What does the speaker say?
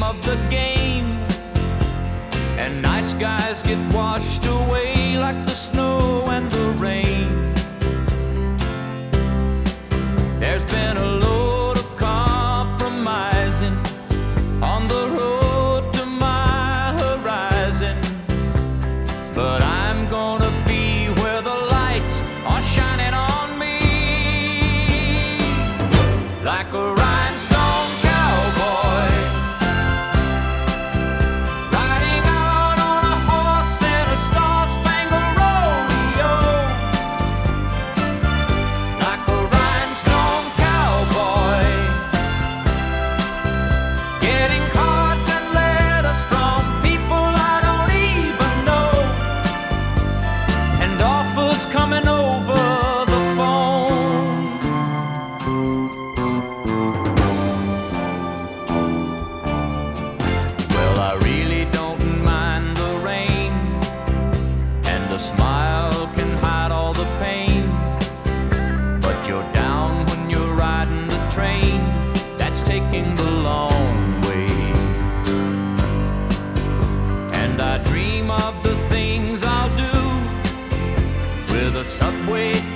of the game, and nice guys get washed away like the snow and the rain. There's been a load of compromising on the road to my horizon, but I'm gonna be where the lights are shining on me like a rhinestone cowboy, riding out on a horse in a star-spangled rodeo. Like a rhinestone cowboy, getting cards and letters from people I don't even know, and offers coming over the phone. Well, I really don't mind the rain, and a smile can hide all the pain, but you're down when you're riding the train that's taking the long way. And I dream of the things I'll do with a subway